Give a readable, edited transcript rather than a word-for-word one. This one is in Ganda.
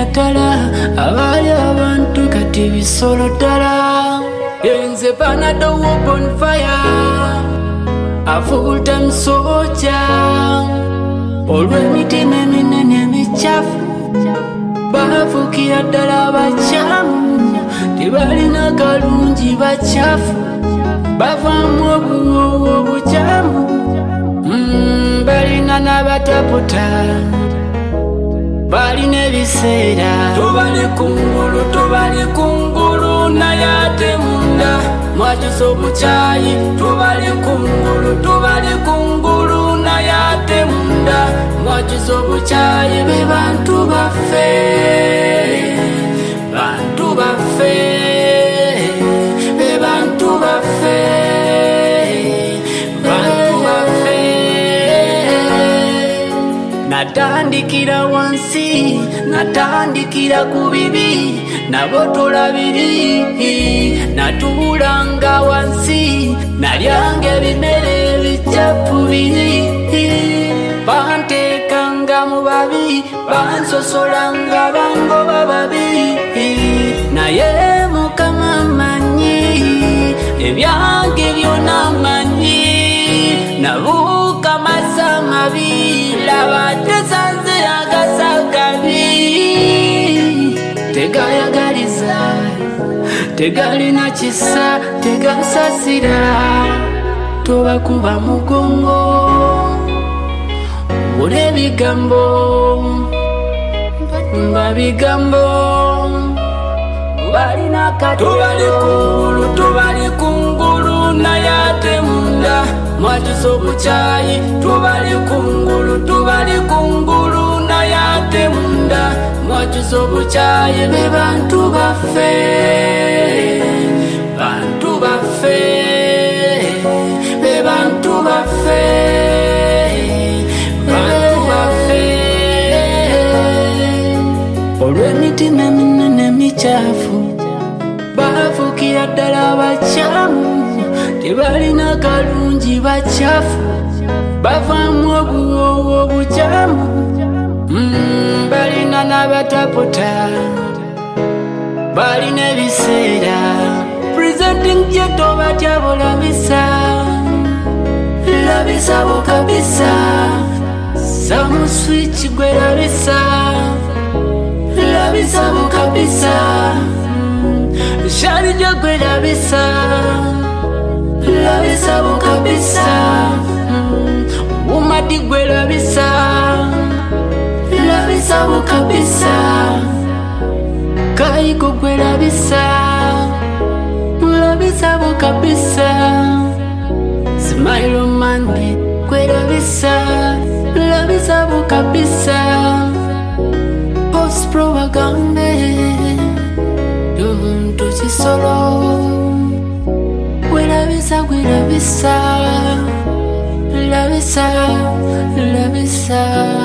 ddala abaali abantu kati bisolo ddala yenze Panado on fire a full-time soldier olw'emitima eminene emicafu bafuukira ddala abakyamu tebalina kalungi bakyafu bavaamu obuwoowo obukyamu balina n'abataputa balina ebiseera tubali kungulu naye ate munda mwakiza obukyayi tubali kungulu naye ate munda mwakiza obukyayi be bantu baffe be bantu baffe natandikira wansi natandikira ku bibi nabotola biri natuulanga wansi nalyanga ebimere ebicafu biri banteekanga mu babi bansosolanga bangoba babi naye Mukama amanyi ebyange byonna amanyi nabuuka masa mabi laba tesanze agasa gabi tegayagaliza tegalina kisa tegasasira tobakuba mugongo ule bigambo babigambo balina katolo tubali kungulu naye ate munda mwakiza obukyayi tubali kungulu naye ate munda mwakiza obukyayi be bantu baffe be bantu baffe olw'emitima eminene emicafu bafuukira ddala abakyamu tebalina kalungi bakyafu bavaamu obuwoowo obukyamu balina n'abataputa balina ebiseera presenting jeto batya bulabisa labisa bukabisa samuswitch gwe labisa labisa bukabisa sharija gwe labisa labisa bukabisa umadi gwe labisa labisa bukabisa kaiko gwe labisa labisa bukabisa smile mande gwe labisa labisa bukabisa post propaganda to kisolo labisa gwe labisa labisa labisa